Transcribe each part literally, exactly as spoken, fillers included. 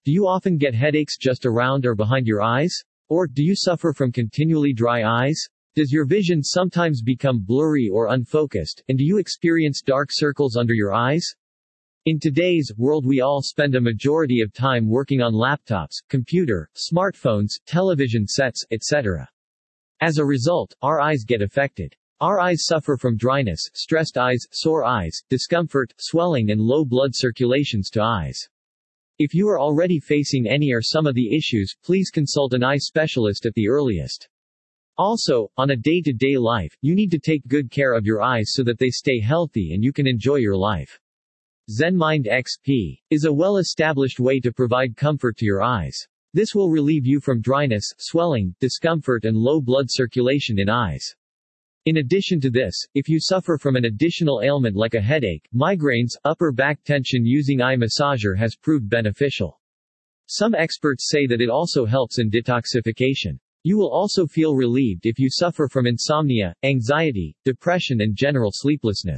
Do you often get headaches just around or behind your eyes? Or, do you suffer from continually dry eyes? Does your vision sometimes become blurry or unfocused, and do you experience dark circles under your eyes? In today's world, we all spend a majority of time working on laptops, computer, smartphones, television sets, et cetera. As a result, our eyes get affected. Our eyes suffer from dryness, stressed eyes, sore eyes, discomfort, swelling and low blood circulations to eyes. If you are already facing any or some of the issues, please consult an eye specialist at the earliest. Also, on a day-to-day life, you need to take good care of your eyes so that they stay healthy and you can enjoy your life. ZenMind X P is a well-established way to provide comfort to your eyes. This will relieve you from dryness, swelling, discomfort and low blood circulation in eyes. In addition to this, if you suffer from an additional ailment like a headache, migraines, upper back tension, using eye massager has proved beneficial. Some experts say that it also helps in detoxification. You will also feel relieved if you suffer from insomnia, anxiety, depression and general sleeplessness.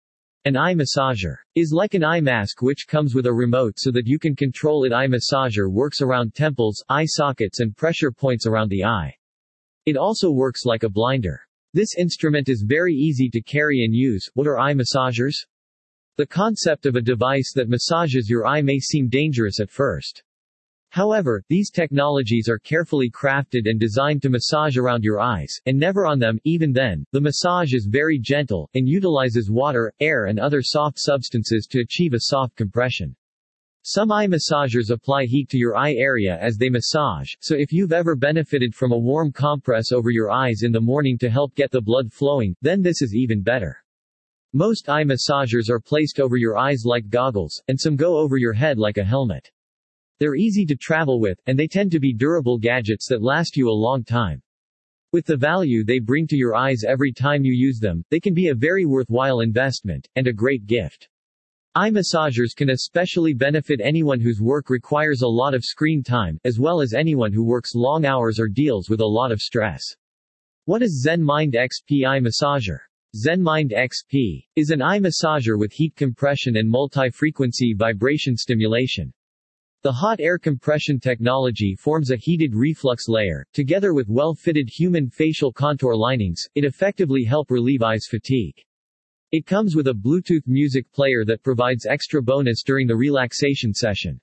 An eye massager is like an eye mask which comes with a remote so that you can control it. Eye massager works around temples, eye sockets and pressure points around the eye. It also works like a blinder. This instrument is very easy to carry and use. What are eye massagers? The concept of a device that massages your eye may seem dangerous at first. However, these technologies are carefully crafted and designed to massage around your eyes, and never on them. Even then, the massage is very gentle, and utilizes water, air and other soft substances to achieve a soft compression. Some eye massagers apply heat to your eye area as they massage, so if you've ever benefited from a warm compress over your eyes in the morning to help get the blood flowing, then this is even better. Most eye massagers are placed over your eyes like goggles, and some go over your head like a helmet. They're easy to travel with, and they tend to be durable gadgets that last you a long time. With the value they bring to your eyes every time you use them, they can be a very worthwhile investment, and a great gift. Eye massagers can especially benefit anyone whose work requires a lot of screen time, as well as anyone who works long hours or deals with a lot of stress. What is ZenMind X P Eye Massager? ZenMind X P is an eye massager with heat compression and multi-frequency vibration stimulation. The hot air compression technology forms a heated reflux layer. Together with well-fitted human facial contour linings, it effectively helps relieve eyes fatigue. It comes with a Bluetooth music player that provides extra bonus during the relaxation session.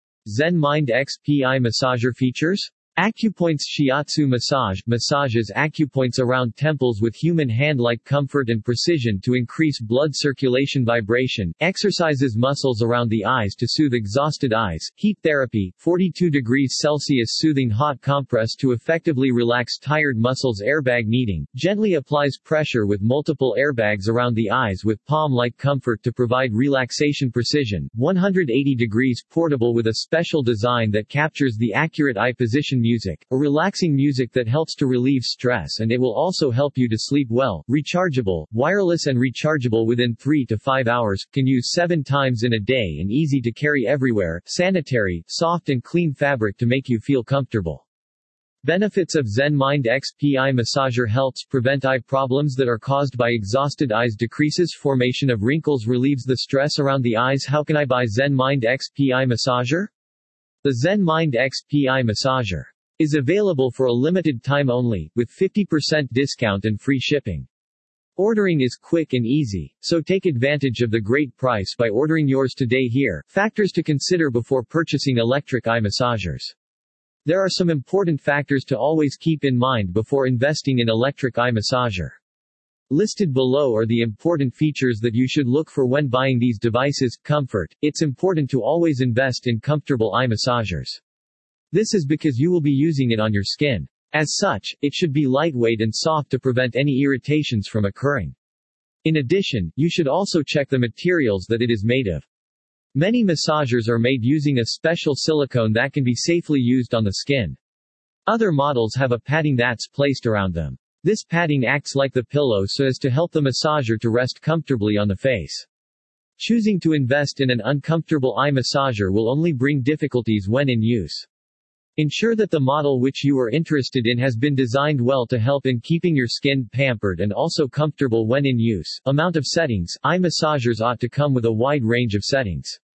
ZenMind X P Eye Massager features: AcuPoints Shiatsu Massage massages acupoints around temples with human hand-like comfort and precision to increase blood circulation. Vibration exercises muscles around the eyes to soothe exhausted eyes. Heat therapy forty-two degrees Celsius soothing hot compress to effectively relax tired muscles. Airbag kneading gently applies pressure with multiple airbags around the eyes with palm-like comfort to provide relaxation. Precision one hundred eighty degrees portable with a special design that captures the accurate eye position. Music, a relaxing music that helps to relieve stress, and it will also help you to sleep well. Rechargeable, wireless and rechargeable within three to five hours, can use seven times in a day and easy to carry everywhere. Sanitary, soft and clean fabric to make you feel comfortable. Benefits of ZenMind X P Eye Massager: helps prevent eye problems that are caused by exhausted eyes, decreases formation of wrinkles, relieves the stress around the eyes. How can I buy ZenMind X P Eye Massager? The ZenMind X P Eye Massager is available for a limited time only, with fifty percent discount and free shipping. Ordering is quick and easy, so take advantage of the great price by ordering yours today. Here, factors to consider before purchasing electric eye massagers. There are some important factors to always keep in mind before investing in electric eye massager. Listed below are the important features that you should look for when buying these devices. Comfort. It's important to always invest in comfortable eye massagers. This is because you will be using it on your skin. As such, it should be lightweight and soft to prevent any irritations from occurring. In addition, you should also check the materials that it is made of. Many massagers are made using a special silicone that can be safely used on the skin. Other models have a padding that's placed around them. This padding acts like the pillow so as to help the massager to rest comfortably on the face. Choosing to invest in an uncomfortable eye massager will only bring difficulties when in use. Ensure that the model which you are interested in has been designed well to help in keeping your skin pampered and also comfortable when in use. Amount of settings. Eye massagers ought to come with a wide range of settings.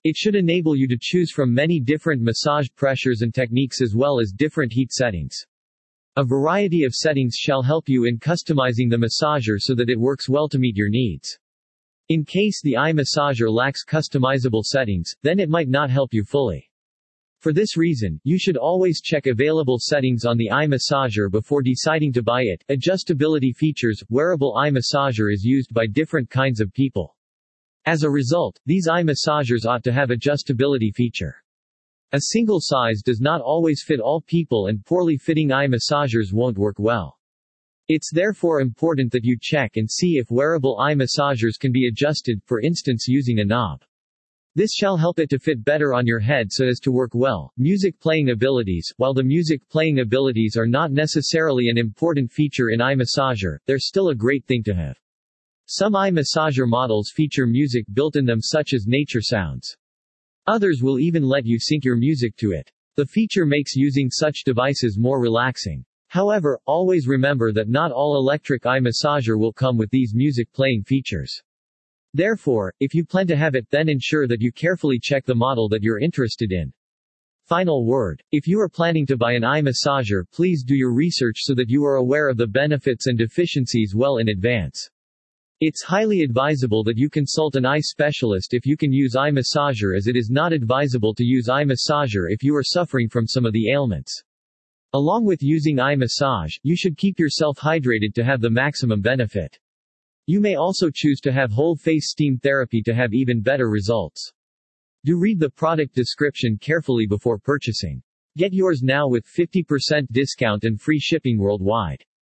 It should enable you to choose from many different massage pressures and techniques as well as different heat settings. A variety of settings shall help you in customizing the massager so that it works well to meet your needs. In case the eye massager lacks customizable settings, then it might not help you fully. For this reason, you should always check available settings on the eye massager before deciding to buy it. Adjustability features. Wearable eye massager is used by different kinds of people. As a result, these eye massagers ought to have adjustability feature. A single size does not always fit all people and poorly fitting eye massagers won't work well. It's therefore important that you check and see if wearable eye massagers can be adjusted, for instance using a knob. This shall help it to fit better on your head so as to work well. Music playing abilities. While the music playing abilities are not necessarily an important feature in eye massager, they're still a great thing to have. Some eye massager models feature music built in them such as nature sounds. Others will even let you sync your music to it. The feature makes using such devices more relaxing. However, always remember that not all electric eye massager will come with these music playing features. Therefore, if you plan to have it, then ensure that you carefully check the model that you're interested in. Final word. If you are planning to buy an eye massager, please do your research so that you are aware of the benefits and deficiencies well in advance. It's highly advisable that you consult an eye specialist if you can use eye massager, as it is not advisable to use eye massager if you are suffering from some of the ailments. Along with using eye massage, you should keep yourself hydrated to have the maximum benefit. You may also choose to have whole face steam therapy to have even better results. Do read the product description carefully before purchasing. Get yours now with fifty percent discount and free shipping worldwide.